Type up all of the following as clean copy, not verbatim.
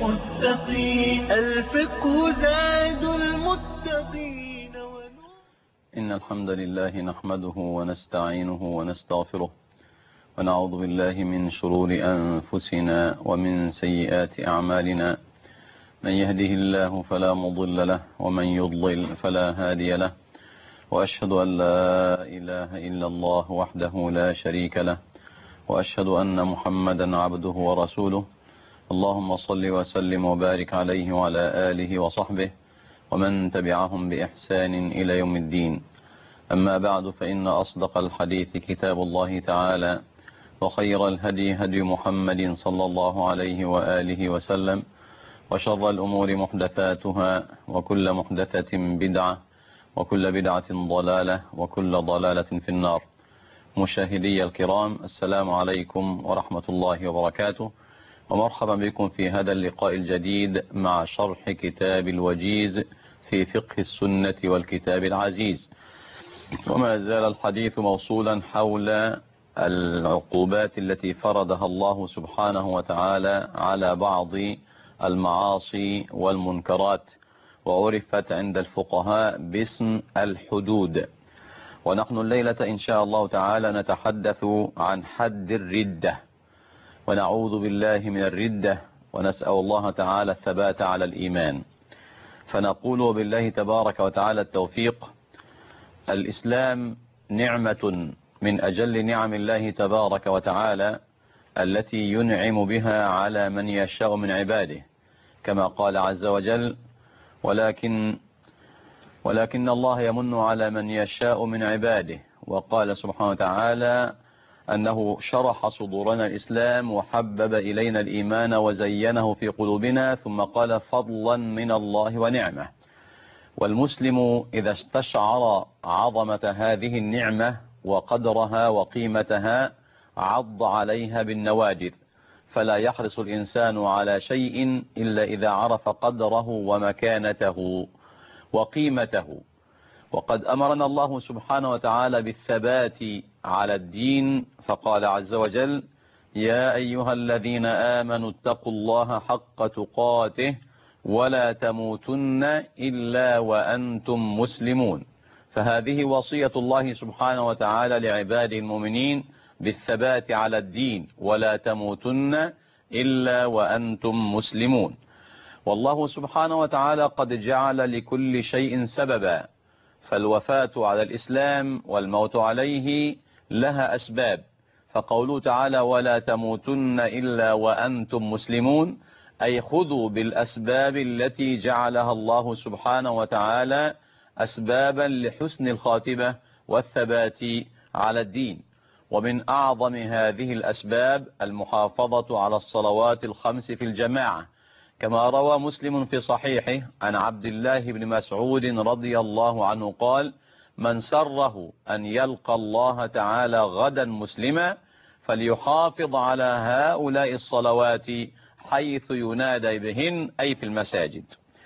المتقين الفقه زاد المتقين إن الحمد لله نحمده ونستعينه ونستغفره ونعوذ بالله من شرور أنفسنا ومن سيئات أعمالنا. من يهده الله فلا مضل له ومن يضلل فلا هادي له، وأشهد أن لا إله إلا الله وحده لا شريك له، وأشهد أن محمدا عبده ورسوله. اللهم صل وسلم وبارك عليه وعلى آله وصحبه ومن تبعهم بإحسان إلى يوم الدين. أما بعد، فإن أصدق الحديث كتاب الله تعالى، وخير الهدي هدي محمد صلى الله عليه وآله وسلم، وشر الأمور محدثاتها، وكل محدثة بدعة، وكل بدعة ضلالة، وكل ضلالة في النار. مشاهدي الكرام، السلام عليكم ورحمة الله وبركاته، ومرحبا بكم في هذا اللقاء الجديد مع شرح كتاب الوجيز في فقه السنة والكتاب العزيز. وما زال الحديث موصولا حول العقوبات التي فرضها الله سبحانه وتعالى على بعض المعاصي والمنكرات، وعرفت عند الفقهاء باسم الحدود. ونحن الليلة إن شاء الله تعالى نتحدث عن حد الردة، ونعوذ بالله من الردة، ونسأل الله تعالى الثبات على الإيمان. فنقول وبالله تبارك وتعالى التوفيق. الإسلام نعمة من أجل نعم الله تبارك وتعالى التي ينعم بها على من يشاء من عباده، كما قال عز وجل: ولكن الله يمن على من يشاء من عباده. وقال سبحانه وتعالى أنه شرح صدورنا الإسلام وحبب إلينا الإيمان وزينه في قلوبنا، ثم قال: فضلا من الله ونعمة. والمسلم إذا استشعر عظمة هذه النعمة وقدرها وقيمتها عض عليها بالنواجذ، فلا يحرص الإنسان على شيء إلا إذا عرف قدره ومكانته وقيمته. وقد أمرنا الله سبحانه وتعالى بالثبات على الدين، فقال عز وجل: يا أيها الذين آمنوا اتقوا الله حق تقاته ولا تموتن إلا وأنتم مسلمون. فهذه وصية الله سبحانه وتعالى لعباده المؤمنين بالثبات على الدين، ولا تموتن إلا وأنتم مسلمون. والله سبحانه وتعالى قد جعل لكل شيء سببا، فالوفاة على الإسلام والموت عليه لها أسباب. فقوله تعالى: ولا تموتن إلا وأنتم مسلمون، أي خذوا بالأسباب التي جعلها الله سبحانه وتعالى أسبابا لحسن الخاتمة والثبات على الدين. ومن أعظم هذه الأسباب المحافظة على الصلوات الخمس في الجماعة، كما روى مسلم في صحيحه عن عبد الله بن مسعود رضي الله عنه قال: من سره أن يلقى الله تعالى غدا مسلما فليحافظ على هؤلاء الصلوات حيث ينادى بهن، أي في المساجد.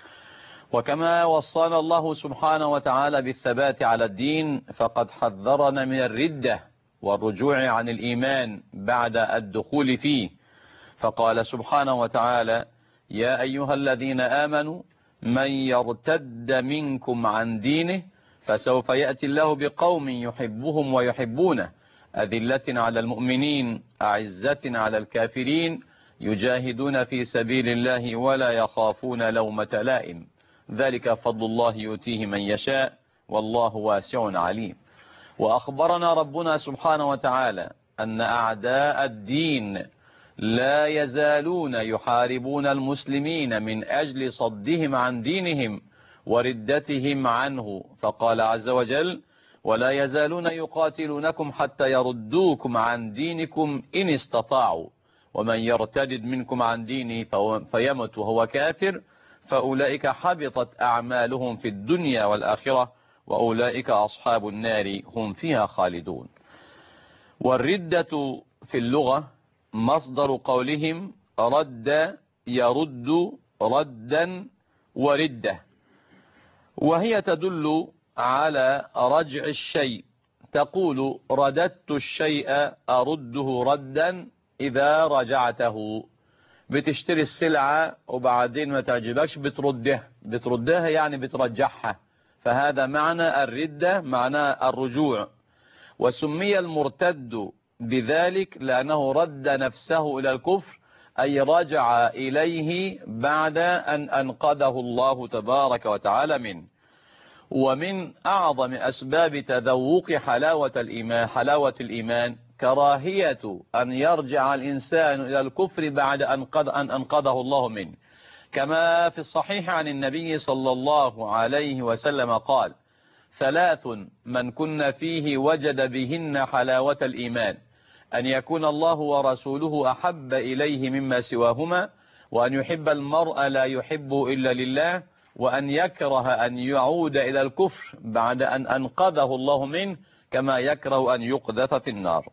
وكما وصانا الله سبحانه وتعالى بالثبات على الدين، فقد حذرنا من الردة والرجوع عن الإيمان بعد الدخول فيه، فقال سبحانه وتعالى: يا أيها الذين آمنوا من يرتد منكم عن دينه فسوف يأتي الله بقوم يحبهم ويحبونه، أذلة على المؤمنين أعزة على الكافرين، يجاهدون في سبيل الله ولا يخافون لومة لائم، ذلك فضل الله يؤتيه من يشاء والله واسع عليم. وأخبرنا ربنا سبحانه وتعالى أن أعداء الدين لا يزالون يحاربون المسلمين من أجل صدهم عن دينهم وردتهم عنه، فقال عز وجل: ولا يزالون يقاتلونكم حتى يردوكم عن دينكم إن استطاعوا، ومن يرتد منكم عن دينه فيمت وهو كافر فأولئك حبطت أعمالهم في الدنيا والآخرة وأولئك أصحاب النار هم فيها خالدون. والردة في اللغة مصدر قولهم رد يرد ردا وردة، وهي تدل على رجع الشيء. تقول: رددت الشيء أرده ردا إذا رجعته، بتشتري السلعة وبعدين ما تعجبكش بتردها يعني بترجعها، فهذا معنى الردة، معنى الرجوع. وسمي المرتد بذلك لأنه رد نفسه إلى الكفر، أي رجع إليه بعد أن أنقذه الله تبارك وتعالى منه. ومن أعظم أسباب تذوق حلاوة الإيمان كراهية أن يرجع الإنسان إلى الكفر بعد أن أنقذه الله منه، كما في الصحيح عن النبي صلى الله عليه وسلم قال: 3 من كن فيه وجد بهن حلاوة الإيمان: أن يكون الله ورسوله أحب إليه مما سواهما، وأن يحب المرء لا يحب إلا لله، وأن يكره أن يعود إلى الكفر بعد أن أنقذه الله منه، كما يكره أن يقذف في النار.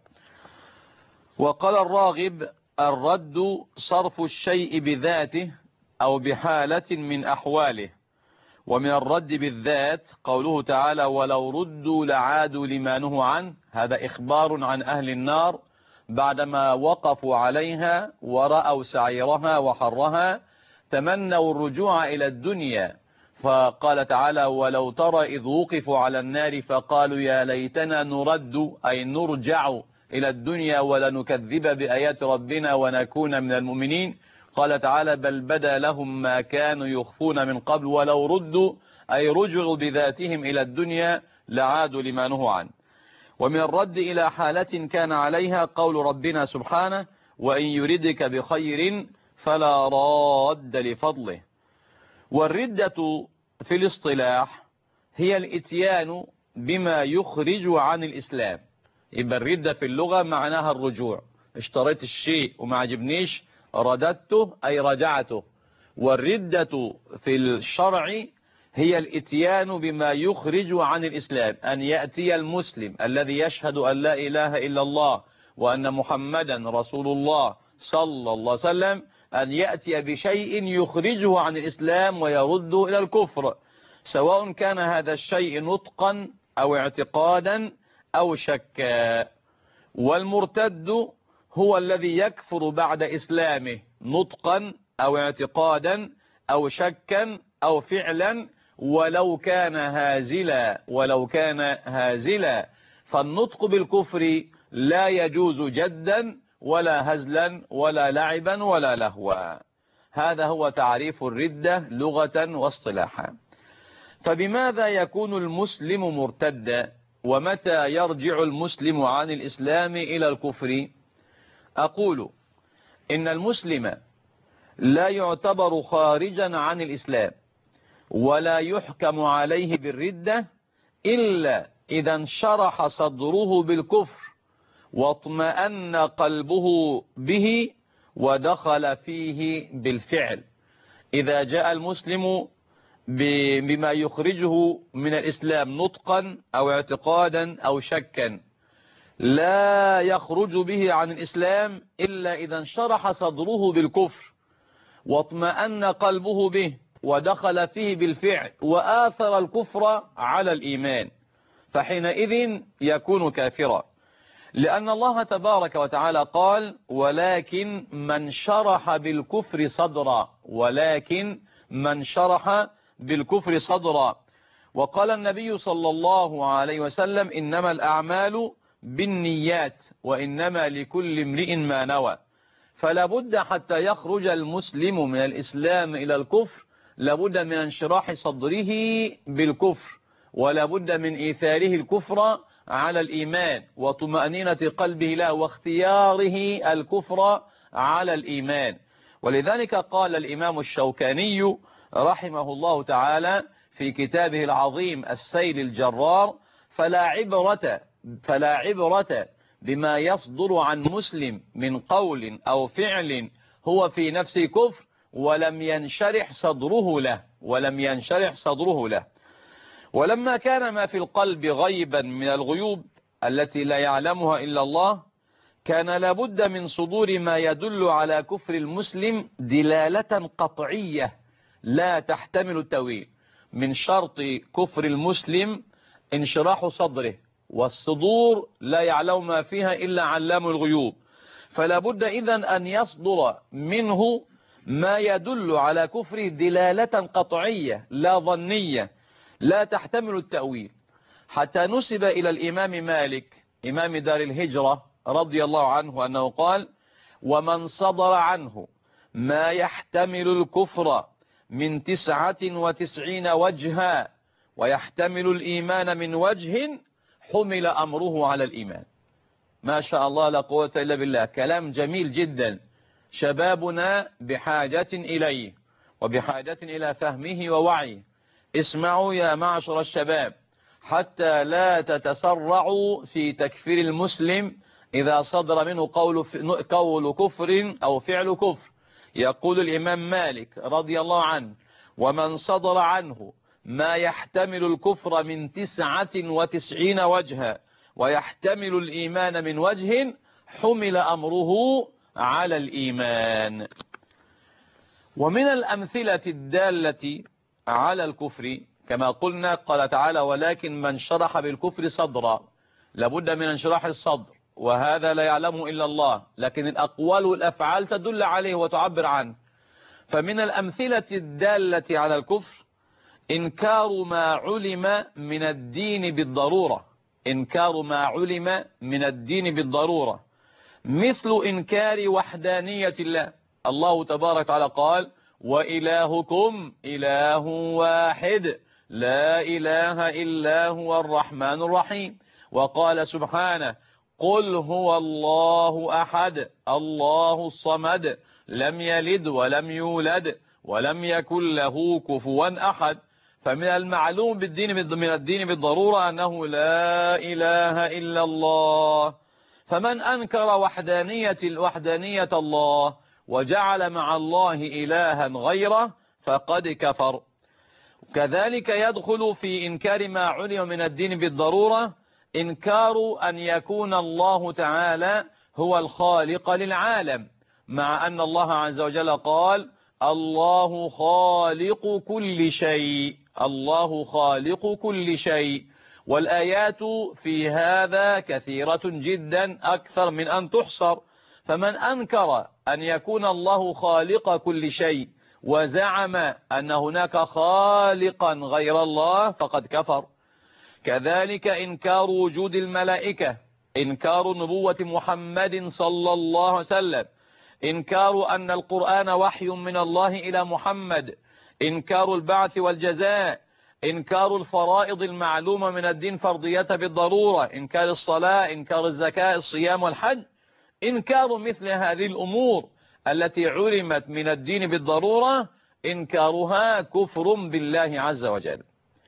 وقال الراغب: الرد صرف الشيء بذاته أو بحالة من أحواله. ومن الرد بالذات قوله تعالى: ولو ردوا لعادوا لما نهوا عنه، هذا إخبار عن أهل النار بعدما وقفوا عليها ورأوا سعيرها وحرها تمنوا الرجوع إلى الدنيا، فقال تعالى: ولو ترى إذ وقفوا على النار فقالوا يا ليتنا نرد، أي نرجع إلى الدنيا ولا نكذب بآيات ربنا ونكون من المؤمنين. قال تعالى: بل بدا لهم ما كانوا يخفون من قبل ولو ردوا، أي رجعوا بذاتهم إلى الدنيا لعادوا لما نهوا عنه. ومن الرد إلى حالة كان عليها قول ربنا سبحانه: وإن يردك بخير فلا راد لفضله. والردة في الاصطلاح هي الاتيان بما يخرج عن الإسلام. يبقى الردة في اللغة معناها الرجوع، اشتريت الشيء وما عجبنيش رددته أي رجعته. والردة في الشرع هي الاتيان بما يخرج عن الإسلام، أن يأتي المسلم الذي يشهد أن لا إله إلا الله وأن محمدا رسول الله صلى الله عليه وسلم، أن يأتي بشيء يخرجه عن الإسلام ويرده إلى الكفر، سواء كان هذا الشيء نطقا أو اعتقادا أو شكا. والمرتد هو الذي يكفر بعد إسلامه نطقا أو اعتقادا أو شكا أو فعلا، ولو كان هازلا. فالنطق بالكفر لا يجوز جدا ولا هزلا ولا لعبا ولا لهوا. هذا هو تعريف الردة لغة واصطلاحا. فبماذا يكون المسلم مرتدا؟ ومتى يرجع المسلم عن الإسلام إلى الكفر؟ أقول إن المسلم لا يعتبر خارجا عن الإسلام ولا يحكم عليه بالردة إلا إذا انشرح صدره بالكفر واطمأن قلبه به ودخل فيه بالفعل. إذا جاء المسلم بما يخرجه من الإسلام نطقا أو اعتقادا أو شكا، لا يخرج به عن الإسلام إلا إذا انشرح صدره بالكفر واطمأن قلبه به ودخل فيه بالفعل وآثر الكفر على الإيمان، فحينئذ يكون كافرا. لأن الله تبارك وتعالى قال: ولكن من شرح بالكفر صدرا. وقال النبي صلى الله عليه وسلم: إنما الأعمال بالنيات وإنما لكل امرئ ما نوى. فلا بد حتى يخرج المسلم من الإسلام إلى الكفر لابد من انشراح صدره بالكفر، ولا بد من إيثاره الكفر على الإيمان وطمأنينة قلبه له واختياره الكفر على الإيمان. ولذلك قال الإمام الشوكاني رحمه الله تعالى في كتابه العظيم السيل الجرار: فلا عبرة بما يصدر عن مسلم من قول أو فعل هو في نفسه كفر ولم ينشرح صدره له. ولما كان ما في القلب غيبا من الغيوب التي لا يعلمها إلا الله، كان لابد من صدور ما يدل على كفر المسلم دلالة قطعية لا تحتمل التأويل. من شرط كفر المسلم انشراح صدره، والصدور لا يعلم ما فيها إلا علام الغيوب، فلا بد إذن أن يصدر منه ما يدل على كفره دلالة قطعية لا ظنية لا تحتمل التأويل، حتى نسب إلى الإمام مالك إمام دار الهجرة رضي الله عنه أنه قال: ومن صدر عنه ما يحتمل الكفر من 99 وجها ويحتمل الإيمان من وجه حمل أمره على الإيمان. ما شاء الله لا قوة إلا بالله، كلام جميل جدا، شبابنا بحاجة إليه وبحاجة إلى فهمه ووعيه. اسمعوا يا معشر الشباب حتى لا تتسرعوا في تكفير المسلم إذا صدر منه قول كفر أو فعل كفر. يقول الإمام مالك رضي الله عنه: ومن صدر عنه ما يحتمل الكفر من 99 وجها ويحتمل الإيمان من وجه حمل أمره على الإيمان. ومن الأمثلة الدالة على الكفر كما قلنا قال تعالى: ولكن من شرح بالكفر صدرا. لابد من انشراح الصدر، وهذا لا يعلمه إلا الله، لكن الأقوال والأفعال تدل عليه وتعبر عنه. فمن الأمثلة الدالة على الكفر إنكار ما علم من الدين بالضرورة، إنكار ما علم من الدين بالضرورة، مثل إنكار وحدانية الله. الله تبارك وتعالى قال: وإلهكم إله واحد لا إله إلا هو الرحمن الرحيم. وقال سبحانه: قل هو الله أحد الله الصمد لم يلد ولم يولد ولم يكن له كفوا أحد. فمن المعلوم من الدين بالضرورة أنه لا إله إلا الله. فمن أنكر وحدانية الله وجعل مع الله إلها غيره فقد كفر. كذلك يدخل في إنكار ما علم من الدين بالضرورة إنكار أن يكون الله تعالى هو الخالق للعالم، مع أن الله عز وجل قال: الله خالق كل شيء، الله خالق كل شيء. والآيات في هذا كثيرة جدا أكثر من أن تحصر. فمن أنكر أن يكون الله خالق كل شيء وزعم أن هناك خالقا غير الله فقد كفر. كذلك إنكار وجود الملائكة، إنكار نبوة محمد صلى الله عليه وسلم، إنكار أن القرآن وحي من الله إلى محمد، إنكار البعث والجزاء، إنكار الفرائض المعلومة من الدين فرضية بالضرورة، إنكار الصلاة، إنكار الزكاة، الصيام والحج. إنكار مثل هذه الأمور التي علمت من الدين بالضرورة إنكارها كفر بالله عز وجل.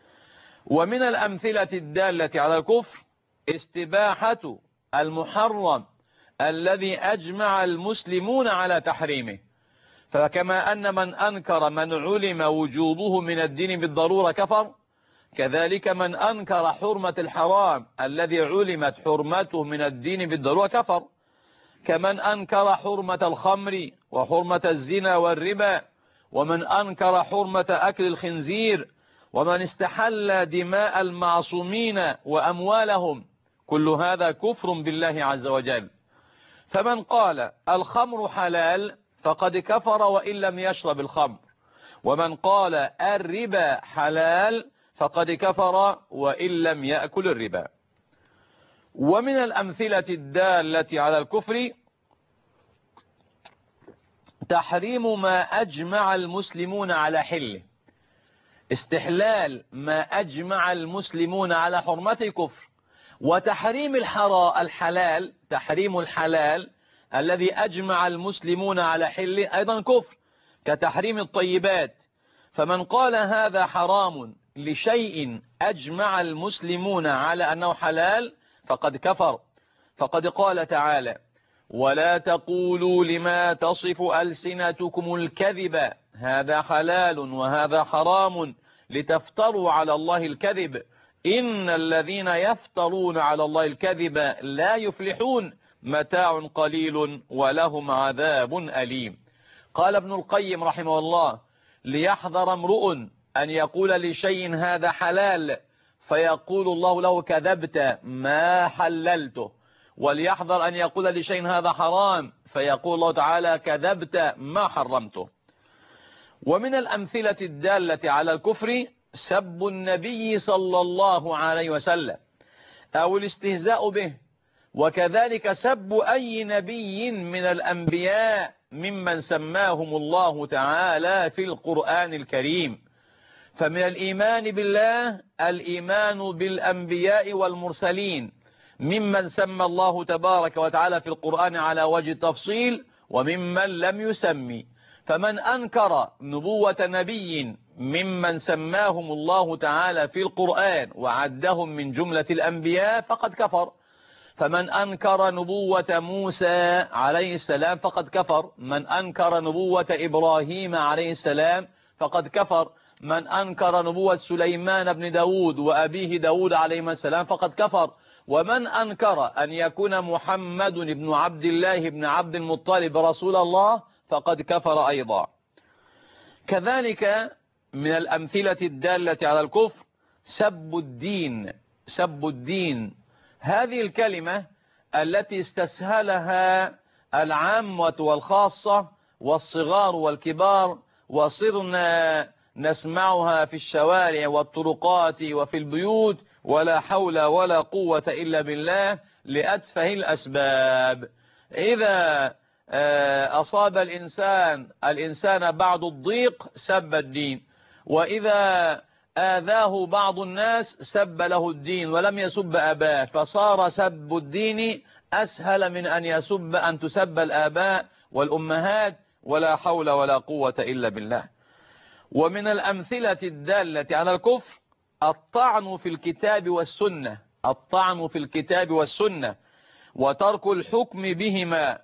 ومن الأمثلة الدالة على الكفر استباحة المحرم الذي أجمع المسلمون على تحريمه. فكما أن من أنكر من علم وجوبه من الدين بالضرورة كفر، كذلك من أنكر حرمة الحرام الذي علمت حرمته من الدين بالضرورة كفر. كمن أنكر حرمة الخمر وحرمة الزنا والربا، ومن أنكر حرمة أكل الخنزير، ومن استحل دماء المعصومين وأموالهم، كل هذا كفر بالله عز وجل. فمن قال الخمر حلال فقد كفر وإن لم يشرب الخمر، ومن قال الربا حلال فقد كفر وإن لم يأكل الربا. ومن الأمثلة الدالة على الكفر تحريم ما أجمع المسلمون على حله. استحلال ما أجمع المسلمون على حرمته كفر. وتحريم الحلال، تحريم الحلال الذي أجمع المسلمون على حله أيضا كفر، كتحريم الطيبات. فمن قال هذا حرام لشيء أجمع المسلمون على أنه حلال فقد كفر. فقد قال تعالى: ولا تقولوا لما تصف ألسنتكم الكذب هذا حلال وهذا حرام لتفتروا على الله الكذب إن الذين يفترون على الله الكذب لا يفلحون متاع قليل ولهم عذاب أليم. قال ابن القيم رحمه الله: ليحذر امرؤ أن يقول لشيء هذا حلال فيقول الله له كذبت ما حللته، وليحذر أن يقول لشيء هذا حرام فيقول الله تعالى كذبت ما حرمته. ومن الأمثلة الدالة على الكفر سب النبي صلى الله عليه وسلم أو الاستهزاء به، وكذلك سب أي نبي من الأنبياء ممن سماهم الله تعالى في القرآن الكريم. فمن الإيمان بالله الإيمان بالأنبياء والمرسلين ممن سمى الله تبارك وتعالى في القرآن على وجه التفصيل وممن لم يسمي. فمن أنكر نبوة نبي ممن سماهم الله تعالى في القرآن وعدهم من جملة الأنبياء فقد كفر. فمن أنكر نبوة موسى عليه السلام فقد كفر. من أنكر نبوة إبراهيم عليه السلام فقد كفر. من أنكر نبوة سليمان بن داود وأبيه داود عليه السلام فقد كفر. ومن أنكر أن يكون محمد بن عبد الله بن عبد المطلب رسول الله فقد كفر أيضا. كذلك من الأمثلة الدالة على الكفر سب الدين. سب الدين هذه الكلمة التي استسهلها العامة والخاصة والصغار والكبار، وصرنا نسمعها في الشوارع والطرقات وفي البيوت ولا حول ولا قوة إلا بالله لأتفه الأسباب. إذا أصاب الإنسان بعد الضيق سب الدين، وإذا آذاه بعض الناس سب له الدين ولم يسب أباه، فصار سب الدين أسهل من أن تسب الآباء والأمهات ولا حول ولا قوة إلا بالله. ومن الأمثلة الدالة على الكفر الطعن في الكتاب والسنة. الطعن في الكتاب والسنة وترك الحكم بهما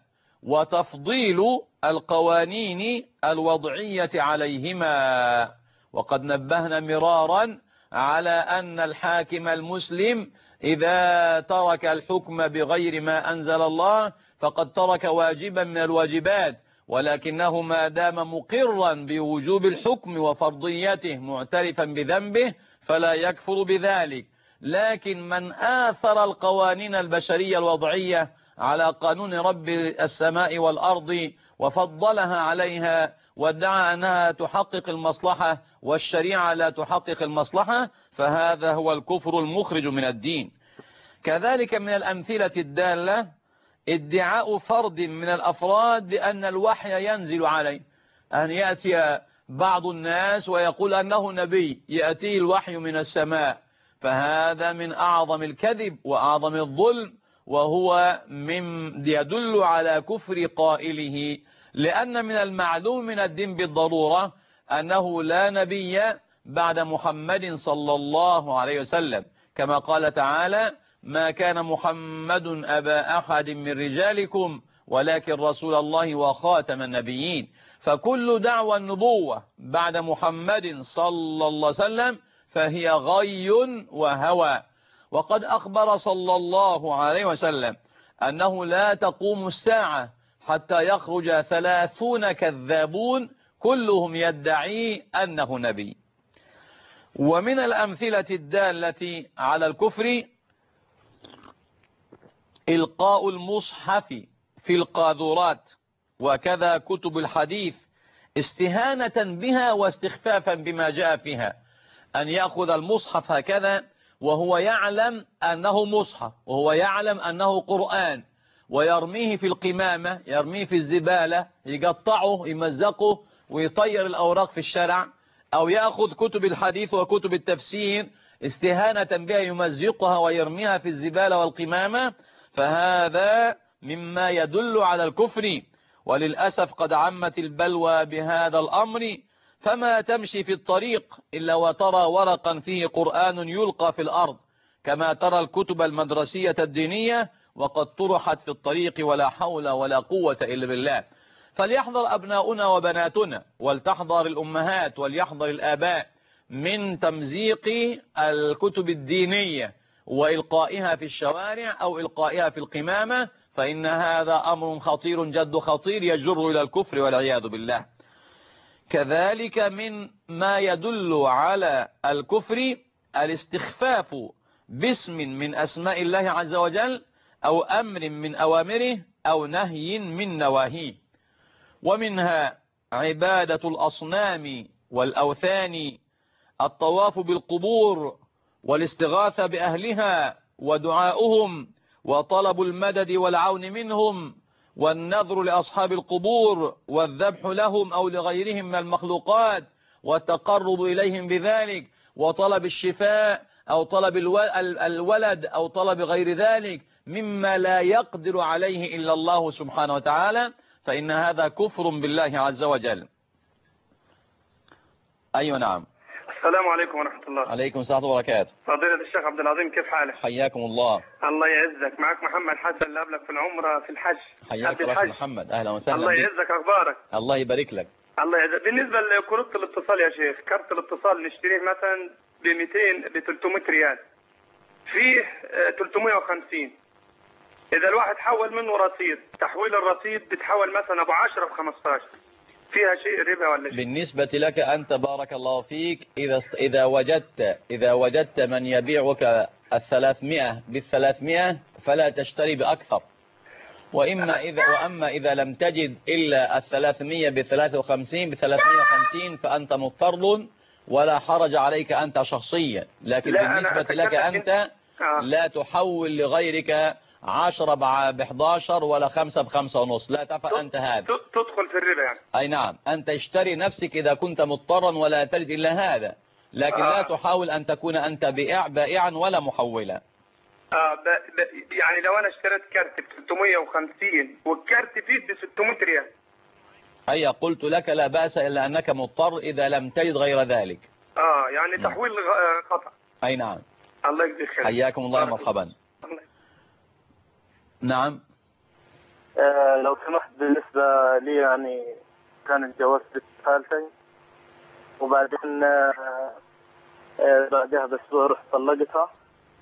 وتفضيل القوانين الوضعية عليهما. وقد نبهنا مرارا على أن الحاكم المسلم إذا ترك الحكم بغير ما أنزل الله فقد ترك واجبا من الواجبات، ولكنه ما دام مقرا بوجوب الحكم وفرضيته معترفا بذنبه فلا يكفر بذلك. لكن من آثر القوانين البشرية الوضعية على قانون رب السماء والأرض وفضلها عليها وادعى أنها تحقق المصلحة والشريعة لا تحقق المصلحة فهذا هو الكفر المخرج من الدين. كذلك من الأمثلة الدالة ادعاء فرد من الأفراد بأن الوحي ينزل عليه، أن يأتي بعض الناس ويقول أنه نبي يأتيه الوحي من السماء، فهذا من أعظم الكذب وأعظم الظلم، وهو يدل على كفر قائله. لأن من المعلوم من الدين بالضرورة أنه لا نبي بعد محمد صلى الله عليه وسلم، كما قال تعالى ما كان محمد أبا أحد من رجالكم ولكن رسول الله وخاتم النبيين. فكل دعوى النبوة بعد محمد صلى الله عليه وسلم فهي غي وهوى. وقد أخبر صلى الله عليه وسلم أنه لا تقوم الساعة حتى يخرج 30 كذابون كلهم يدعي أنه نبي. ومن الأمثلة الدالة على الكفر إلقاء المصحف في القاذورات وكذا كتب الحديث استهانة بها واستخفافا بما جاء فيها. أن يأخذ المصحف هكذا وهو يعلم أنه مصحف وهو يعلم أنه قرآن ويرميه في القمامة، يرميه في الزبالة، يقطعه يمزقه ويطير الأوراق في الشارع، أو يأخذ كتب الحديث وكتب التفسير استهانة بها يمزقها ويرميها في الزبالة والقمامة، فهذا مما يدل على الكفر. وللأسف قد عمت البلوى بهذا الأمر، فما تمشي في الطريق إلا وترى ورقا فيه قرآن يلقى في الأرض، كما ترى الكتب المدرسية الدينية وقد طرحت في الطريق ولا حول ولا قوة إلا بالله. فليحذر أبناؤنا وبناتنا، ولتحذر الأمهات وليحذر الآباء من تمزيق الكتب الدينية وإلقائها في الشوارع أو إلقائها في القمامة، فإن هذا أمر خطير جد خطير يجر إلى الكفر والعياذ بالله. كذلك من ما يدل على الكفر الاستخفاف باسم من أسماء الله عز وجل أو أمر من أوامره أو نهي من نواهيه. ومنها عبادة الأصنام والأوثان، الطواف بالقبور والاستغاثة بأهلها ودعاؤهم وطلب المدد والعون منهم، والنذر لأصحاب القبور والذبح لهم أو لغيرهم من المخلوقات والتقرب إليهم بذلك، وطلب الشفاء أو طلب الولد أو طلب غير ذلك مما لا يقدر عليه إلا الله سبحانه وتعالى، فإن هذا كفر بالله عز وجل. أيوة نعم. السلام عليكم ورحمة الله. عليكم السلام وبركاته. فضيلة الشيخ عبد العظيم، كيف حالك؟ حياكم الله. الله يعزك. معك محمد حسن اللي قبلك في العمرة في الحج. حياك الله محمد، أهلا وسهلا. الله يعزك. أخبارك؟ الله يبارك لك. الله يعزك. بالنسبة لكروت الاتصال يا شيخ، كارت الاتصال نشتريه مثلا ب 200 ب 300 ريال، فيه 350. إذا الواحد حول منه رصيد، تحويل الرصيد بتحول مثلا أبو 10 ب 15، فيها شيء ربا ولا شيء؟ بالنسبة لك أنت بارك الله فيك، إذا وجدت من يبيعك 300 بال300 فلا تشتري بأكثر، وأما إذا لم تجد إلا 300 ب53 ب350 فأنت مضطر ولا حرج عليك أنت شخصيا، لكن بالنسبة لك أنت لا تحول لغيرك 10 ب11 ولا 5 ب5.5، لا تفعل أنت هذا، تدخل في الربا يعني. أي نعم، أنت اشتري نفسك إذا كنت مضطرا ولا تجد إلا هذا، لكن لا تحاول أن تكون أنت بائعا ولا محولا. يعني لو أنا اشتريت كارت ب 350 والكارت فيه ب 600 ريال. أي قلت لك لا بأس إلا أنك مضطر إذا لم تجد غير ذلك. يعني تحويل خطأ. أي نعم. الله يجزيك خير. حياكم الله، مرحبا. نعم. لو سمحت، بالنسبة لي يعني كان الجواز بنت خالتي، وبعدين بعدها بأسبوع رحت طلقتها،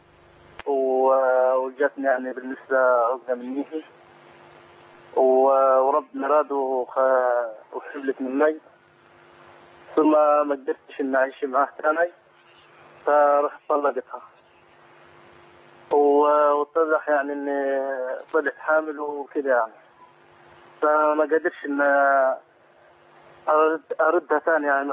وجاتني يعني بالنسبة عقدة مني، وربنا راد وحملت مني، ثم ما قدرتش إن أعيش معاه ثاني، فرحت طلقتها، واتضح يعني إني طلعت حامل وكذا يعني، فما قدرش إن أردها ثاني يعني.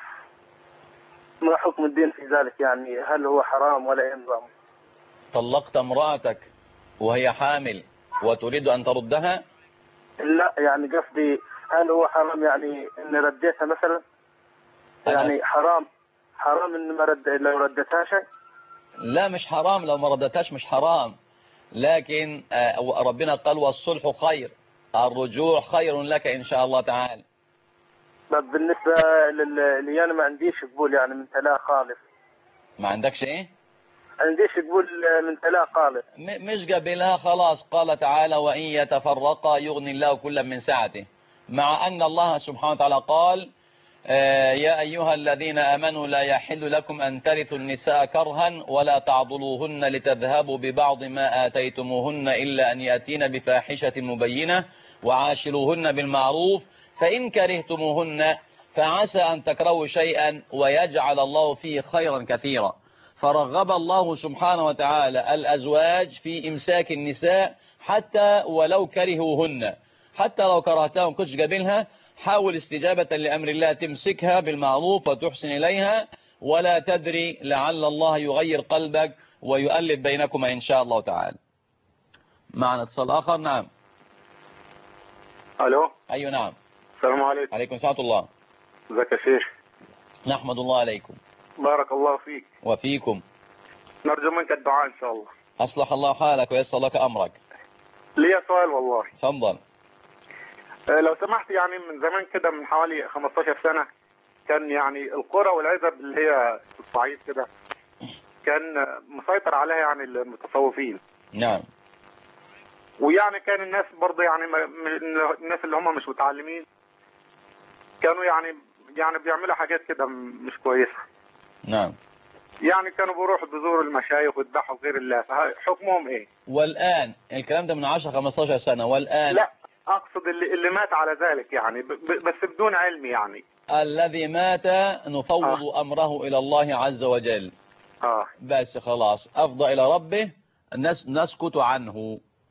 ما حكم الدين في ذلك؟ يعني هل هو حرام ولا ينظم؟ طلقت امرأتك وهي حامل وتريد أن تردها؟ لا، يعني قصدي هل هو حرام يعني إن رديتها مثلا؟ يعني حرام إن ما لو ردتها شيء؟ لا مش حرام، لو ما ردتهاش مش حرام، لكن ربنا قال والصلح خير، الرجوع خير لك إن شاء الله تعالى. طب بالنسبة لي أنا ما عنديش قبول يعني من طلاق خالص. ما عندكش إيه؟ عنديش قبول من طلاق خالص. مش قبلها خلاص. قال تعالى وإن يتفرقا يغني الله كلا من سعته، مع أن الله سبحانه وتعالى قال يا أيها الذين آمنوا لا يحل لكم أن ترثوا النساء كرها ولا تعضلوهن لتذهبوا ببعض ما آتيتموهن إلا أن يأتين بفاحشة مبينة وعاشروهن بالمعروف فإن كرهتموهن فعسى أن تكرهوا شيئا ويجعل الله فيه خيرا كثيرا. فرغب الله سبحانه وتعالى الأزواج في إمساك النساء حتى ولو كرهوهن، حتى لو كرهتهم كنتش قابلها، حاول استجابة لأمر الله تمسكها بالمعروف وتحسن إليها، ولا تدري لعل الله يغير قلبك ويؤلف بينكما إن شاء الله تعالى. معنا اتصال آخر. نعم. ألو. أيوة نعم. السلام عليكم. عليكم السلام الله. ازيك يا شيخ؟ نحمد الله عليكم. بارك الله فيك. وفيكم. نرجو منك الدعاء إن شاء الله. أصلح الله حالك ويسر لك أمرك. لي سؤال والله. تفضل. لو سمحت، يعني من زمان كده من حوالي 15 سنة كان يعني القرى والعزب اللي هي الصعيد كده كان مسيطر عليها يعني المتصوفين. نعم. ويعني كان الناس برضه يعني الناس اللي هم مش متعلمين كانوا يعني بيعملوا حاجات كده مش كويسة. نعم. يعني كانوا بيروحوا بيزوروا المشايخ ويذبحوا غير الله، حكمهم ايه؟ والآن الكلام ده من 10-15 سنة، والآن لا اقصد اللي مات على ذلك يعني بس بدون علم يعني. الذي مات نفوض أمره إلى الله عز وجل. بس خلاص أفضى إلى ربه، نسكت عنه.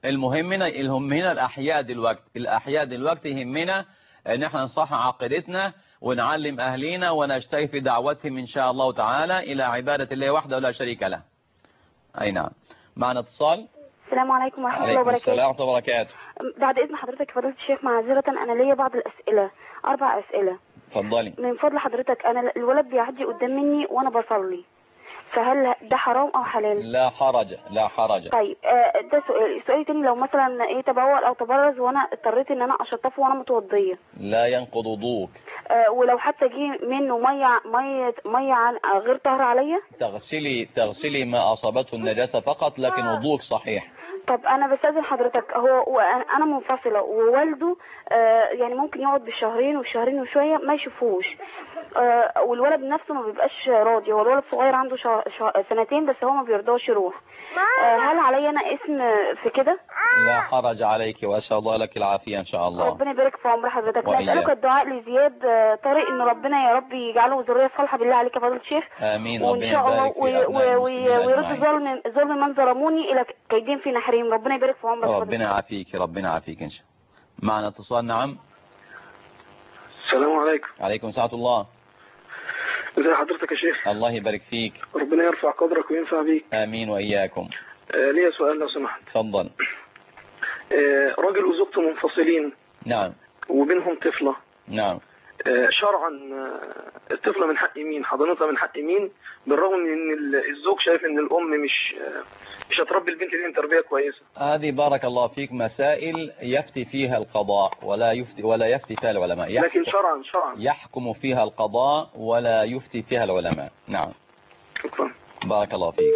المهم هنا الأحياء دلوقتي يهمنا ان احنا نصحح عقيدتنا ونعلم أهلينا ونجتهد في دعوتهم إن شاء الله تعالى إلى عبادة الله وحده ولا شريك له. أي نعم. معنا اتصال. السلام عليكم ورحمة الله عليكم وبركاته. السلام ورحمة الله وبركاته. بعد إذن حضرتك فضيلة الشيخ، معذرة أنا ليا بعض الأسئلة، 4 أسئلة. اتفضلي. من فضل حضرتك، أنا الولد بيعدي قدام مني وأنا بصلي، فهل ده حرام أو حلال؟ لا حرج لا حرج. طيب ده سؤال. السؤال الثاني، لو مثلا تبول أو تبرز وأنا اضطريت إن أنا أشطفه وأنا متوضية، لا ينقض وضوءك. ولو حتى جه منه مية عن غير طاهرة عليا؟ تغسلي ما أصابته النجاسة فقط، لكن وضوءك صحيح. طب انا بستاذن حضرتك، انا منفصله ووالده يعني ممكن يقعد بالشهرين والشهرين وشويه ما يشوفوش، والولد نفسه ما بيبقاش راضي. هو الولد صغير عنده 2 بس هو ما بيرضاش يروح. هل علي انا اسم في كده؟ لا حرج عليك، واسال الله لك العافيه ان شاء الله. ربنا يبارك في عمر حضرتك. نسالك الدعاء لزياد طارق، ان ربنا يا رب يجعله ذريه صالحه بالله عليك يا فضيله الشيخ. امين. وان شاء الله ويرد ظلم من ظلموني الى كيدين في نحرهم. ربنا يبارك في عمرك. ربنا يعافيك ربنا يعافيك ان شاء الله. معنا اتصال. نعم. السلام عليكم. عليكم ورحمة الله. ازي حضرتك يا شيخ؟ الله يبارك فيك. ربنا يرفع قدرك وينفع بيك. امين واياكم. ليا سؤال لو سمحت. اتفضل. راجل وزوجته منفصلين. نعم. وبينهم طفلة. نعم. شرعا الطفلة من حق مين؟ حضانتها من حق مين؟ بالرغم من ان الزوج شايف ان الام مش هتربي البنت دي تربية كويسة. هذه بارك الله فيك مسائل يفتي فيها القضاء ولا يفتي فيها العلماء. لكن شرعا يحكم فيها القضاء ولا يفتي فيها العلماء. نعم. شكرا. بارك الله فيك.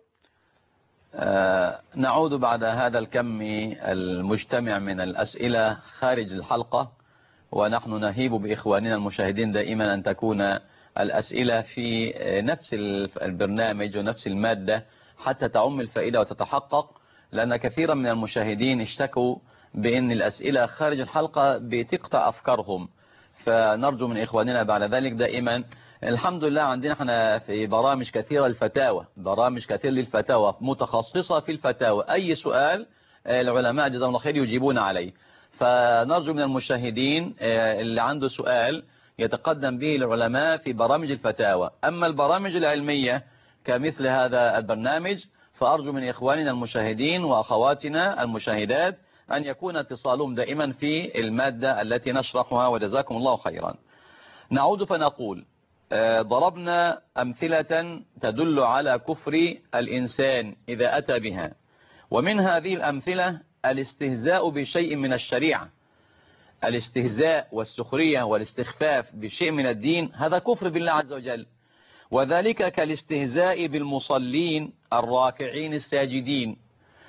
نعود بعد هذا الكم المجتمع من الأسئلة خارج الحلقة، ونحن نهيب بإخواننا المشاهدين دائما أن تكون الأسئلة في نفس البرنامج ونفس المادة حتى تعم الفائدة وتتحقق، لأن كثيرا من المشاهدين اشتكوا بأن الأسئلة خارج الحلقة بتقطع أفكارهم، فنرجو من إخواننا بعد ذلك دائما. الحمد لله عندنا احنا في برامج كثيرة للفتاوى متخصصة في الفتاوى، أي سؤال العلماء جزاهم الله خير يجيبون عليه، فنرجو من المشاهدين اللي عنده سؤال يتقدم به للعلماء في برامج الفتاوى. أما البرامج العلمية كمثل هذا البرنامج فأرجو من إخواننا المشاهدين وأخواتنا المشاهدات أن يكون اتصالهم دائما في المادة التي نشرحها، وجزاكم الله خيرا. نعود فنقول ضربنا أمثلة تدل على كفر الإنسان إذا أتى بها، ومن هذه الأمثلة الاستهزاء بشيء من الشريعة. الاستهزاء والسخرية والاستخفاف بشيء من الدين هذا كفر بالله عز وجل، وذلك كالاستهزاء بالمصلين الراكعين الساجدين،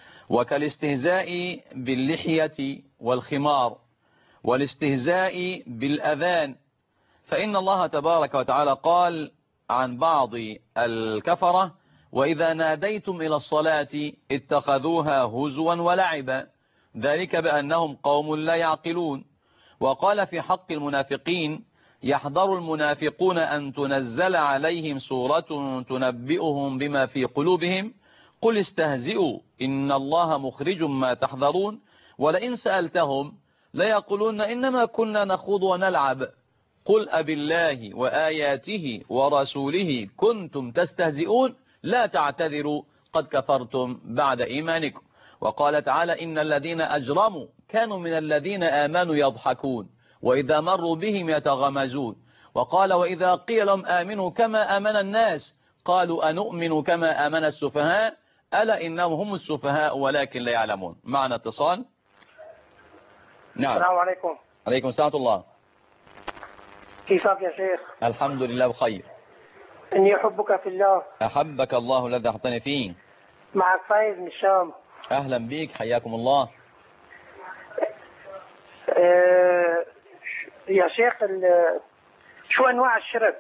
وكالاستهزاء باللحية والخمار، والاستهزاء بالأذان. فإن الله تبارك وتعالى قال عن بعض الكفرة: وإذا ناديتم إلى الصلاة اتخذوها هزوا ولعبا ذلك بأنهم قوم لا يعقلون. وقال في حق المنافقين: يحذر المنافقون أن تنزل عليهم سورة تنبئهم بما في قلوبهم قل استهزئوا إن الله مخرج ما تحذرون ولئن سألتهم ليقولون إنما كنا نخوض ونلعب قل أبالله وآياته ورسوله كنتم تستهزئون لا تعتذروا قد كفرتم بعد إيمانكم. وقال تعالى: إن الذين أجرموا كانوا من الذين آمنوا يضحكون وإذا مروا بهم يتغمزون. وقال: وإذا قيل لهم آمنوا كما آمن الناس قالوا أنؤمن كما آمن السفهاء ألا إنهم هم السفهاء ولكن لا يعلمون. معنا اتصال. نعم. السلام عليكم. عليكم السلام ورحمة الله. كيفك يا شيخ؟ الحمد لله بخير. إني أحبك في الله. أحبك الله الذي أحطني فيه. معك فايز من الشام. أهلا بك حياكم الله. يا شيخ شو أنواع الشرك؟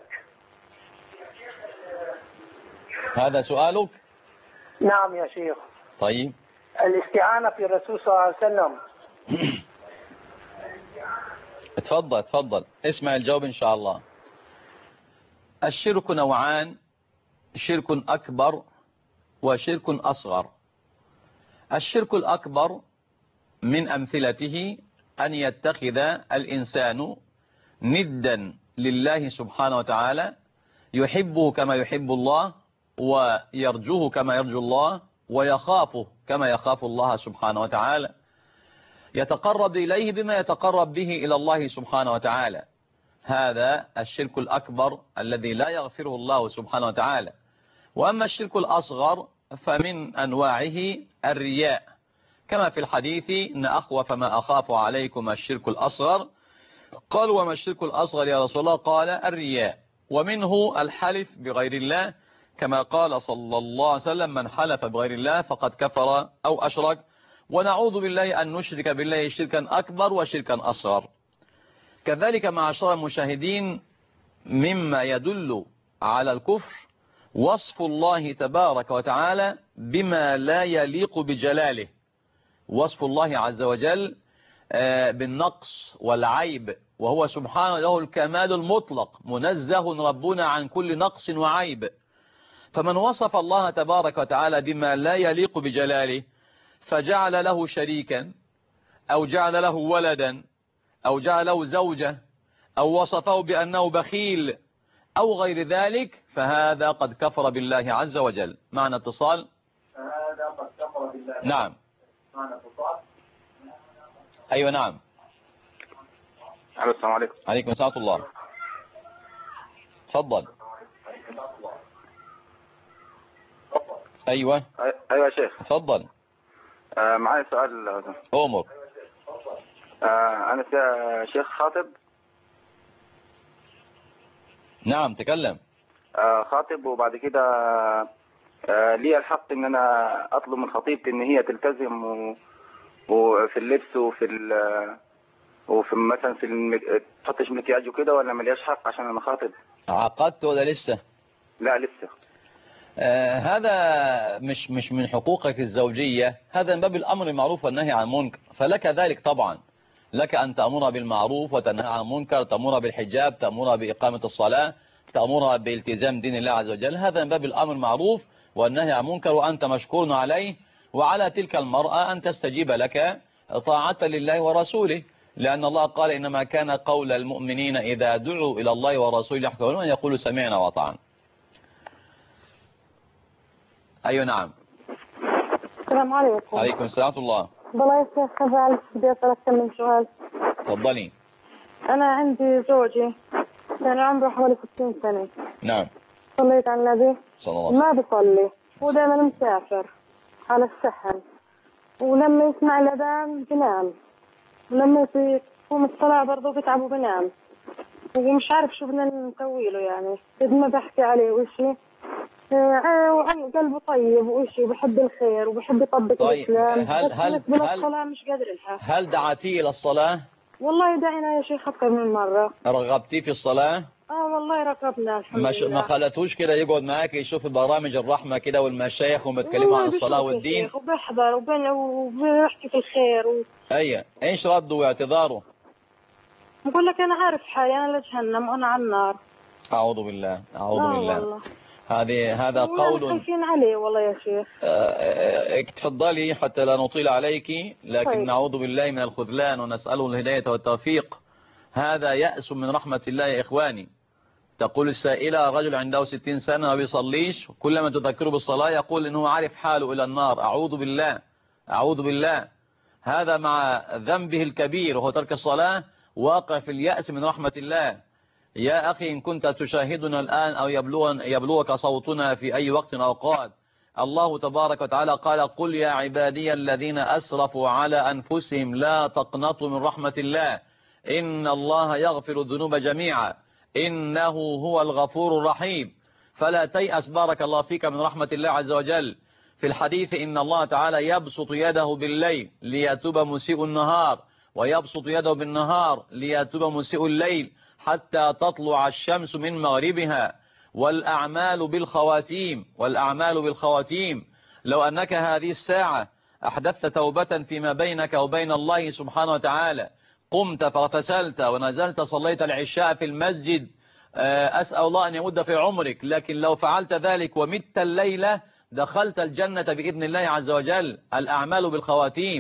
هذا سؤالك؟ نعم يا شيخ. طيب. الاستعانة في الرسول صلى الله عليه وسلم. تفضل اسمع الجواب إن شاء الله. الشرك نوعان: شرك أكبر وشرك أصغر. الشرك الأكبر من أمثلته أن يتخذ الإنسان ندا لله سبحانه وتعالى، يحبه كما يحب الله، ويرجوه كما يرجو الله، ويخافه كما يخاف الله سبحانه وتعالى، يتقرب إليه بما يتقرب به إلى الله سبحانه وتعالى. هذا الشرك الأكبر الذي لا يغفره الله سبحانه وتعالى. وأما الشرك الأصغر فمن أنواعه الرياء، كما في الحديث إن أخوف ما أخاف عليكم الشرك الأصغر. قال وما الشرك الأصغر يا رسول الله؟ قال الرياء. ومنه الحلف بغير الله، كما قال صلى الله عليه وسلم من حلف بغير الله فقد كفر أو أشرك. ونعوذ بالله أن نشرك بالله شركا أكبر وشركا أصغر. كذلك معاشر المشاهدين مما يدل على الكفر وصف الله تبارك وتعالى بما لا يليق بجلاله، وصف الله عز وجل بالنقص والعيب، وهو سبحانه له الكمال المطلق، منزه ربنا عن كل نقص وعيب. فمن وصف الله تبارك وتعالى بما لا يليق بجلاله فجعل له شريكا أو جعل له ولدا أو جعل له زوجة أو وصفه بأنه بخيل أو غير ذلك، فهذا قد كفر بالله عز وجل. معنى اتصال. نعم. أيوة نعم. السلام عليكم. عليكم السلام ورحمة الله. تفضل. أيوة. أيوة يا شيخ. تفضل. معي سؤال. أمر. أنا شيخ خاطب. نعم تكلم. خاطب، وبعد كده لي الحق ان انا اطلب من خطيبتي ان هي تلتزم وفي اللبس وفي مثلا تحطش مكياج وكده، ولا ملياش حق عشان انا خاطب؟ عقدت ولا لسه؟ لا لسه. هذا مش من حقوقك الزوجية، هذا من باب الأمر المعروف والنهي عن المنكر، فلك ذلك طبعا، لك أن تأمرها بالمعروف وتنهى عن المنكر، تأمرها بالحجاب، تأمرها بإقامة الصلاة، تأمرها بالتزام دين الله عز وجل. هذا من باب الأمر المعروف والنهي عن المنكر، وأنت مشكور عليه. وعلى تلك المرأة أن تستجيب لك طاعة لله ورسوله، لأن الله قال إنما كان قول المؤمنين إذا دعوا إلى الله ورسوله يحكمون أن يقولوا سمعنا وأطعنا. أيوة نعم. السلام عليكم. عليكم السلام ورحمة الله. والله يا شيخ خزال بدي أسألك كم سؤال. تفضلي. أنا عندي زوجي كان عمره حوالي 60 سنة. نعم. صليت على النبي صلى الله عليه وسلم. ما بصلي، هو دائما مسافر على السحن، ولما يسمع الأذان بنام، ولما يقوم الصلاة برضه بتعب وبنام، ومش عارف شو بدنا نسوي له يعني. إذا ما بحكي عليه وشي قلبه طيب وإشي وبحب الخير وبحب يطبق الإسلام. هل دعتي إلى الصلاة؟ والله دعينا يا شيخ أكثر من مرة. رغبتي في الصلاة؟ والله رغبنا الحمد لله. ما خلتوش كده يقعد معاك يشوف برامج الرحمة كده والمشايخ وبيتكلموا عن الصلاة والدين؟ وبيحضر وبيحكي في الخير أيه إيش رده واعتذاره؟ بقول لك أنا عارف حالي، أنا لجهنم وأنا على النار. أعوذ بالله أعوذ بالله. والله. هذا قول خايفين عليه والله يا شيخ. تفضلي حتى لا نطيل عليك، لكن طيب. نعوذ بالله من الخذلان ونسأله الهداية والتوفيق. هذا يأس من رحمة الله يا إخواني. تقول السائلة رجل عنده 60 سنة ما بيصليش، كلما تذكره بالصلاة يقول إنه عارف حاله إلى النار. أعوذ بالله أعوذ بالله. هذا مع ذنبه الكبير وهو ترك الصلاة واقع في اليأس من رحمة الله. يا أخي إن كنت تشاهدنا الآن أو يبلغك صوتنا في أي وقت أو أوقات، الله تبارك وتعالى قال قل يا عبادي الذين أسرفوا على أنفسهم لا تقنطوا من رحمة الله إن الله يغفر الذنوب جميعا إنه هو الغفور الرحيم. فلا تيأس بارك الله فيك من رحمة الله عز وجل. في الحديث إن الله تعالى يبسط يده بالليل ليتوب مسيء النهار، ويبسط يده بالنهار ليتوب مسيء الليل حتى تطلع الشمس من مغربها. والأعمال بالخواتيم والأعمال بالخواتيم. لو أنك هذه الساعة أحدثت توبة فيما بينك وبين الله سبحانه وتعالى، قمت فاغتسلت ونزلت صليت العشاء في المسجد، أسأل الله أن يمد في عمرك، لكن لو فعلت ذلك ومت الليلة دخلت الجنة بإذن الله عز وجل. الأعمال بالخواتيم.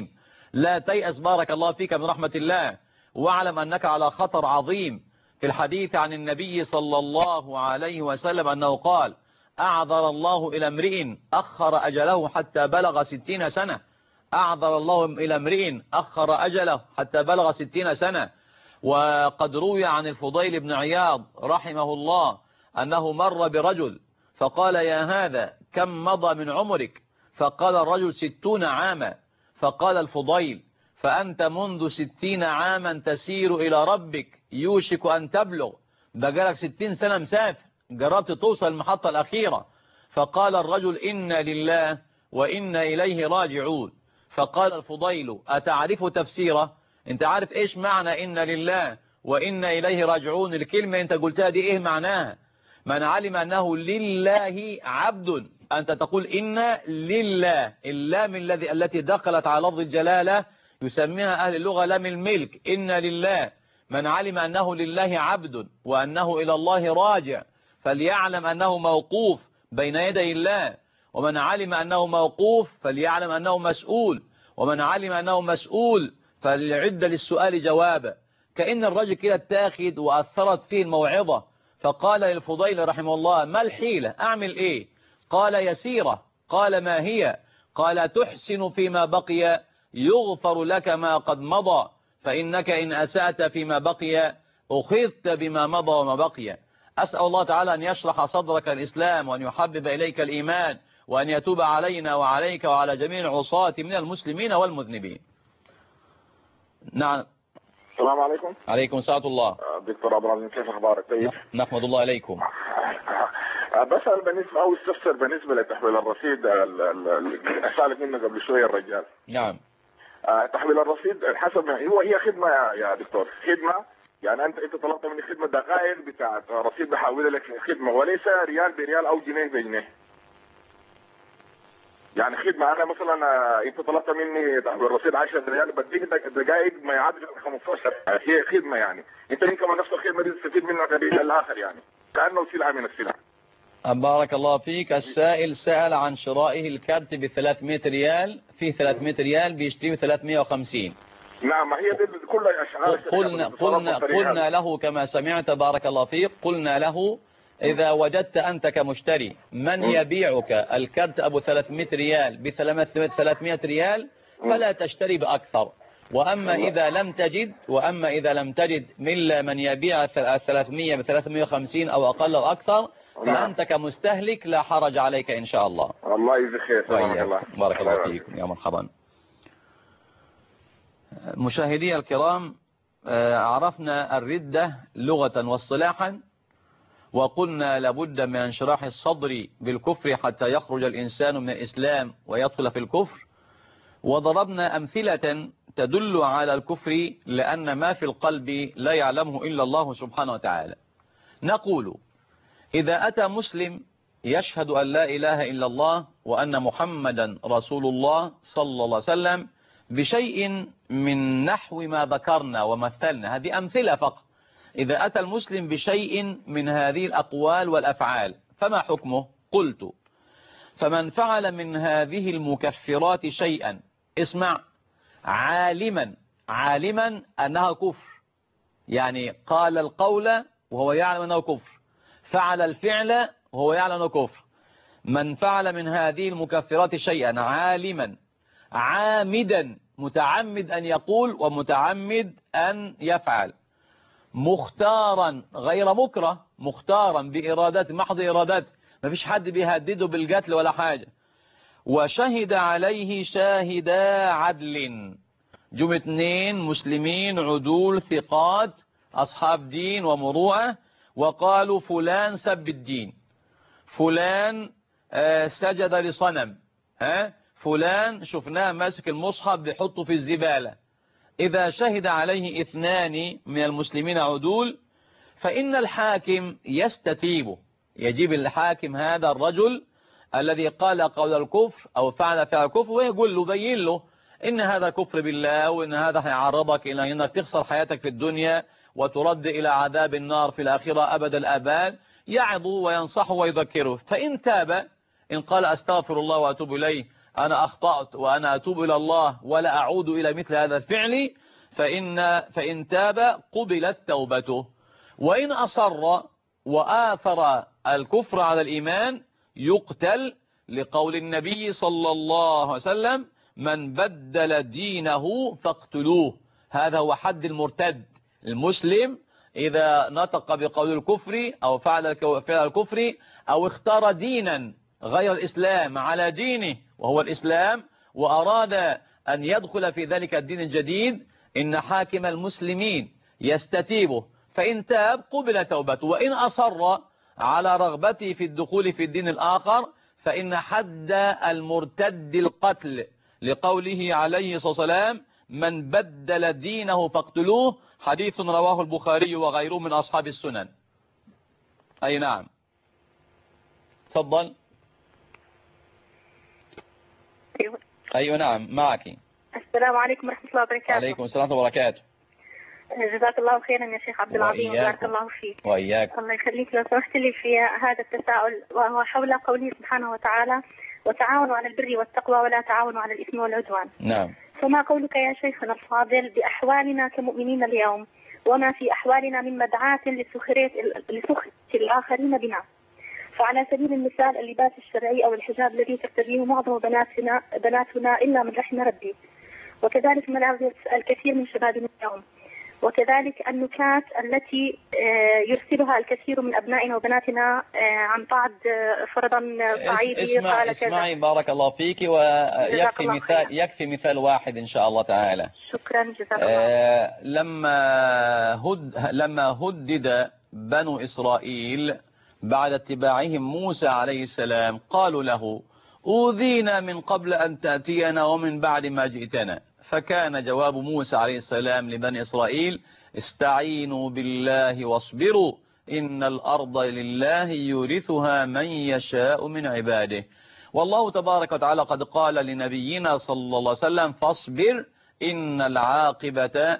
لا تيأس بارك الله فيك من رحمة الله، واعلم أنك على خطر عظيم. في الحديث عن النبي صلى الله عليه وسلم أنه قال: أعذر الله إلى امرئ أخر أجله حتى بلغ 60 سنة. أعذر الله إلى امرئ أخر أجله حتى بلغ 60 سنة. وقد روي عن الفضيل بن عياض رحمه الله أنه مر برجل فقال: يا هذا كم مضى من عمرك؟ فقال الرجل: 60 عاما. فقال الفضيل: فأنت منذ 60 عاما تسير إلى ربك يوشك أن تبلغ، بقالك 60 سنة مسافر، جربت توصل المحطة الأخيرة. فقال الرجل: إنا لله وإنا إليه راجعون. فقال الفضيل: أتعرف تفسيره؟ انت عارف ايش معنى إنا لله وإنا إليه راجعون؟ الكلمة انت قلتها دي ايه معناها؟ من علم أنه لله عبد، أنت تقول إنا لله، اللام التي دخلت على لفظ الجلالة يسميها أهل اللغة لام الملك. إنا لله، من علم أنه لله عبد وأنه إلى الله راجع فليعلم أنه موقوف بين يدي الله، ومن علم أنه موقوف فليعلم أنه مسؤول، ومن علم أنه مسؤول فليعد للسؤال جوابا. كأن الرجل كده اتاخد وأثرت فيه الموعظة، فقال للفضيل رحمه الله: ما الحيلة؟ أعمل إيه؟ قال: يسيرة. قال: ما هي؟ قال: تحسن فيما بقي يغفر لك ما قد مضى، فإنك إن أسأت فيما بقي أخذت بما مضى وما بقي. أسأل الله تعالى أن يشرح صدرك الإسلام، وأن يحبب إليك الإيمان، وأن يتوب علينا وعليك وعلى جميع العصاة من المسلمين والمذنبين. نعم. السلام عليكم. عليكم السلام الله. دكتور عبد العزيز، كيف اخبارك؟ طيب. نحمد الله عليكم. بسأل بالنسبه او استفسر بالنسبه لتحويل الرصيد، سالت منه قبل شويه الرجال. نعم. تحويل الرصيد حسب هي خدمه يا دكتور، خدمه يعني انت طلبت مني خدمه دقائق بتاعت رصيد بحولها لك خدمه، وليس ريال بريال او جنيه بجنيه. يعني خدمة أنا مثلا أنت طلبت مني تحويل رصيد 10 ريال بديك دقائق ما يعادل 15، هي خدمة يعني أنت كمان نفس الخدمة دي تستفيد منها قبيل الآخر، يعني كأنه سلعة من السلع. بارك الله فيك. السائل سأل عن شرائه الكارت ب 300 ريال، فيه 300 ريال بيشتري ب 350. نعم، ما هي دي كلها أشعار. قلنا له كما سمعت بارك الله فيك، قلنا له: إذا وجدت أنت كمشتري من يبيعك الكرت أبو 300 ريال ب 300 ريال فلا تشتري بأكثر. وأما إذا لم تجد من يبيع 300 ب 350 أو أقل أو أكثر، فأنت كمستهلك لا حرج عليك إن شاء الله. الله يجزيك خير. بارك الله فيكم. يا مرحبا. مشاهدي الكرام، عرفنا الردة لغة واصطلاحا، وقلنا لابد من انشراح الصدر بالكفر حتى يخرج الإنسان من الإسلام ويدخل في الكفر، وضربنا أمثلة تدل على الكفر لأن ما في القلب لا يعلمه إلا الله سبحانه وتعالى. نقول: إذا أتى مسلم يشهد أن لا إله إلا الله وأن محمدا رسول الله صلى الله عليه وسلم بشيء من نحو ما ذكرنا ومثلنا، هذه أمثلة فقط. إذا أتى المسلم بشيء من هذه الأقوال والأفعال فما حكمه؟ قلت: فمن فعل من هذه المكفرات شيئا، اسمع، عالما أنها كفر، يعني قال القول وهو يعلم أنه كفر، فعل الفعل وهو يعلم أنه كفر. من فعل من هذه المكفرات شيئا عالما عامدا، متعمد أن يقول ومتعمد أن يفعل، مختارا غير مكره، مختارا بإرادته محض إرادته، ما فيش حد بيهدده بالقتل ولا حاجة، وشهد عليه شاهدا عدل، جم 2 مسلمين عدول ثقات أصحاب دين ومروءة، وقالوا فلان سب الدين، فلان سجد لصنم، فلان شفناه ماسك المصحف بيحطه في الزبالة. إذا شهد عليه 2 من المسلمين عدول فإن الحاكم يستتيبه، يجيب الحاكم هذا الرجل الذي قال قول الكفر أو فعل الكفر ويقول له، بين له إن هذا كفر بالله، وإن هذا هيعرضك إلى أنك تخسر حياتك في الدنيا وترد إلى عذاب النار في الآخرة أبد الآباد، يعظه وينصحه ويذكره. فإن تاب، إن قال أستغفر الله وأتوب إليه أنا أخطأت وأنا أتوب إلى الله ولا أعود إلى مثل هذا الفعل، فإن تاب قبلت توبته. وإن أصر وآثر الكفر على الإيمان يقتل، لقول النبي صلى الله عليه وسلم: من بدل دينه فاقتلوه. هذا هو حد المرتد. المسلم إذا نطق بقول الكفر أو فعل الكفر أو اختار دينا غير الإسلام على دينه وهو الإسلام، وأراد أن يدخل في ذلك الدين الجديد، إن حاكم المسلمين يستتيبه، فإن تاب قبل توبته. وإن أصر على رغبته في الدخول في الدين الآخر فإن حد المرتد القتل، لقوله عليه الصلاة والسلام: من بدل دينه فاقتلوه، حديث رواه البخاري وغيره من أصحاب السنن. أي نعم، تفضل. أيوة نعم معك. السلام عليكم ورحمة الله وبركاته. عليكم السلام وبركاته. جزاك الله خيرا يا شيخ عبد العظيم، وبارك الله فيك. وإياك. الله يخليك. لو سمحت لي في هذا التساؤل، وهو حول قوله سبحانه وتعالى: وتعاونوا على البر والتقوى ولا تعاونوا على الإثم والعدوان. نعم. فما قولك يا شيخنا الفاضل بأحوالنا كمؤمنين اليوم، وما في أحوالنا من مدعاة لسخرية الآخرين بنا؟ فعلى سبيل المثال اللباس الشرعي أو الحجاب الذي ترتديه معظم بناتنا إلا من رحم ربي، وكذلك ملابس الكثير من شبابنا اليوم، وكذلك النكات التي يرسلها الكثير من أبنائنا وبناتنا عن بعض فرضا صعيدي قال كذا. اسمعي بارك الله فيك، ويكفي مثال واحد إن شاء الله تعالى. شكرا جزاك الله. لما هدد بنو إسرائيل بعد اتباعهم موسى عليه السلام قالوا له: أوذينا من قبل أن تأتينا ومن بعد ما جئتنا. فكان جواب موسى عليه السلام لبني إسرائيل: استعينوا بالله واصبروا إن الأرض لله يورثها من يشاء من عباده. والله تبارك وتعالى قد قال لنبينا صلى الله عليه وسلم: فاصبر إن العاقبة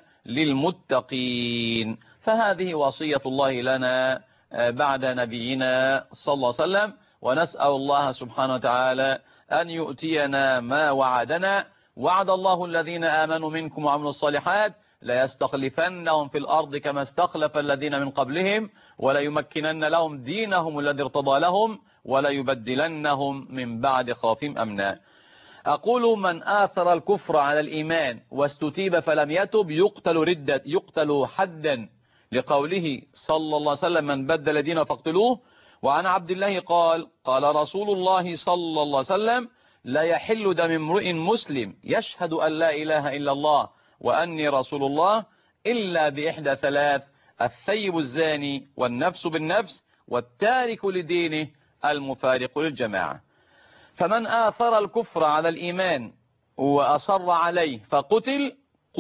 للمتقين. فهذه وصية الله لنا بعد نبينا صلى الله عليه وسلم، ونسأل الله سبحانه وتعالى أن يؤتينا ما وعدنا. وعد الله الذين آمنوا منكم وعملوا الصالحات ليستخلفنهم في الأرض كما استخلف الذين من قبلهم وليمكنن لهم دينهم الذي ارتضى لهم وليبدلنهم من بعد خوفهم أمنا. أقول: من آثر الكفر على الإيمان واستتيب فلم يتب يقتل حدا، لقوله صلى الله عليه وسلم: من بدل دينه فاقتلوه. وعن عبد الله قال رسول الله صلى الله عليه وسلم: لا يحل دم امرئ مسلم يشهد أن لا إله إلا الله وأني رسول الله إلا بإحدى ثلاث: الثيب الزاني والنفس بالنفس والتارك لدينه المفارق للجماعة. فمن آثر الكفر على الإيمان وأصر عليه فقتل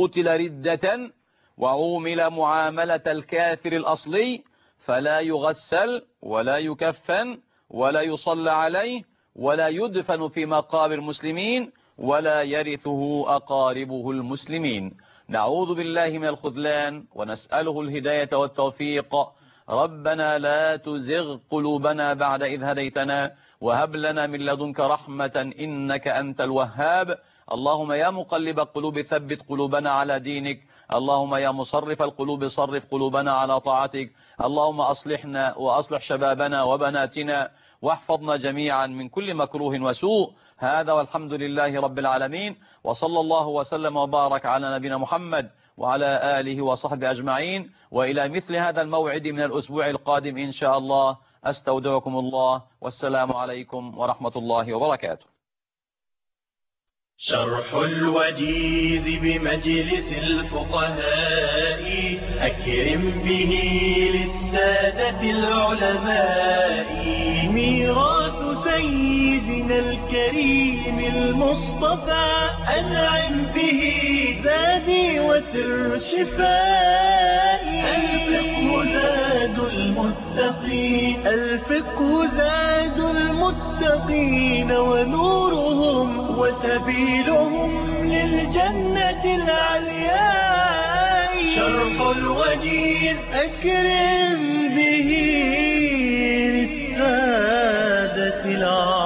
ردة وعومل معاملة الكافر الأصلي، فلا يغسل ولا يكفن ولا يصلى عليه ولا يدفن في مقابر المسلمين ولا يرثه أقاربه المسلمين. نعوذ بالله من الخذلان ونسأله الهداية والتوفيق. ربنا لا تزغ قلوبنا بعد إذ هديتنا وهب لنا من لدنك رحمة إنك أنت الوهاب. اللهم يا مقلب القلوب ثبت قلوبنا على دينك. اللهم يا مصرف القلوب صرف قلوبنا على طاعتك. اللهم أصلحنا وأصلح شبابنا وبناتنا واحفظنا جميعا من كل مكروه وسوء. هذا والحمد لله رب العالمين، وصلى الله وسلم وبارك على نبينا محمد وعلى آله وصحبه أجمعين. وإلى مثل هذا الموعد من الأسبوع القادم إن شاء الله أستودعكم الله، والسلام عليكم ورحمة الله وبركاته. شرح الوجيز بمجلس الفقهاء أكرم به للسادة العلماء. ميراث سيدنا الكريم المصطفى أنعم به زادي وسر شفائي. الفقه زاد المتقين، الفقه زاد المتقين ونورهم وسبيلهم للجنة العلياء. شرح الوجيز أكرم به للسادة العلماء.